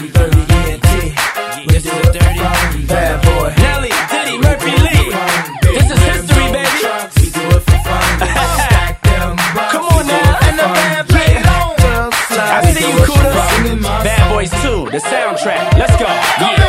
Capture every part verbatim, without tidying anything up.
thirty E N T. We do it dirty. Bad boy. Nelly, Diddy, Murphy, Lee. This is history, baby. We do it for fun. Stack them bucks. Come on now. And the band play it on. I see you, Kudos. Bad Boys two, the soundtrack. Let's go. Yeah.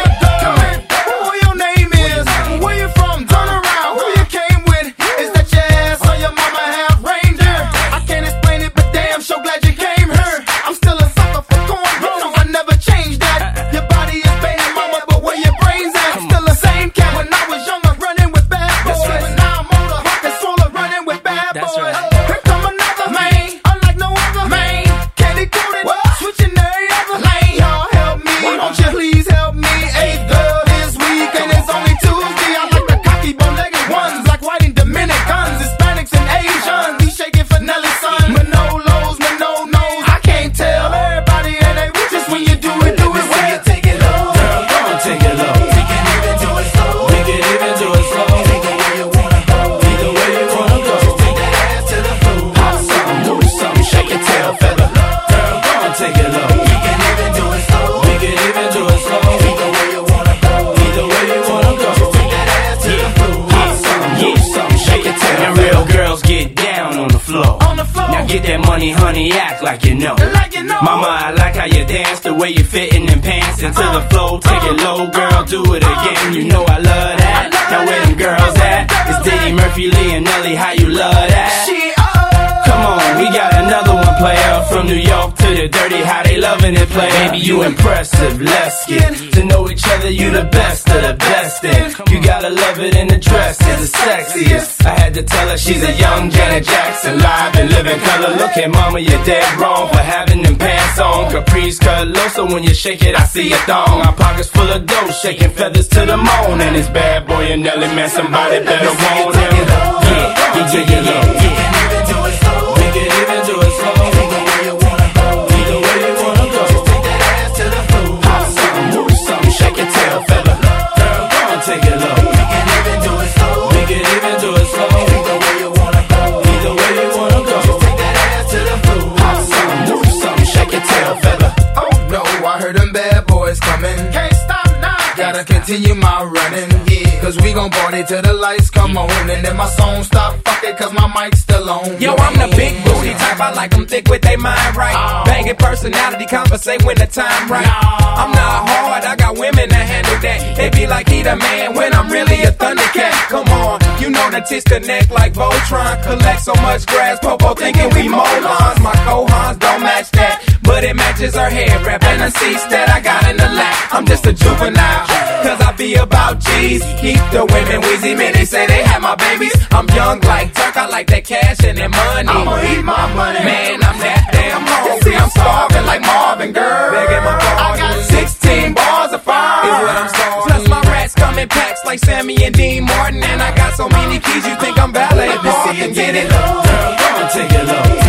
Get that money, honey, act like you know. Like you know. Mama, I like how you dance, the way you fit in them pants into uh, the flow. Take uh, it low, girl, do it again. You know I love that. I love now where them girls at? It's Diddy, Murphy, Lee, and Nelly. How you love that? She, uh, Come on, we got another one player from New York to the dirty. How they loving it, play? Baby, you impressive. Let's get to know each other. You the best of the best. And you gotta love it in the dress. It's the sexiest. I had to tell her she's a young Janet Jackson, live and living color. Look at mama, you're dead wrong for having them pants on. Caprice cut low, so when you shake it, I see a thong. Our pockets full of dough, shaking feathers to the moon. And it's Bad Boy and Nelly, man, somebody better want him. Yeah, yeah, yeah, yeah, yeah. We can even do it slow. We can even do it slow. Either way you wanna go. Either way you wanna go. Just take that ass to the floor. Pop something, move something, shake your tail feather. Girl, go and take it low. We can even do it slow. We can even do it slow. Either way you wanna go. Either way you wanna go. Just take that ass to the floor. Pop something, move something, shake your tail feather. Oh no, I heard them bad boys coming. Can't stop now. Gotta continue my running, yeah. Cause we gon' party till the lights come on. And then my song stop, fuck it, cause my mic's still on. Yo, I'm the big booty type, I like them thick with they mind right. Oh. Banging personality, conversate when the time right. No. I'm not hard, I got women that handle that. They be like, he the man when I'm really a Thundercat. Come on, you know the tits connect like Voltron. Collect so much grass, Popo thinking we molons. My cohons don't match that, but it matches her hair wrap and the seats that I got in the lap. I'm just a juvenile, cause I be about G's. Keep the women wheezy, man, they say they have my babies. I'm young like Turk, I like that cash and that money. I'ma eat my money. Man, I'm that damn hungry. I'm starving like Marvin, girl. Begging my phone. I got sixteen bars of fire. Is what I'm starving. Plus my rats come in packs like Sammy and Dean Martin. And I got so many keys, you think I'm ballet park and get it low. Girl, go and take it low.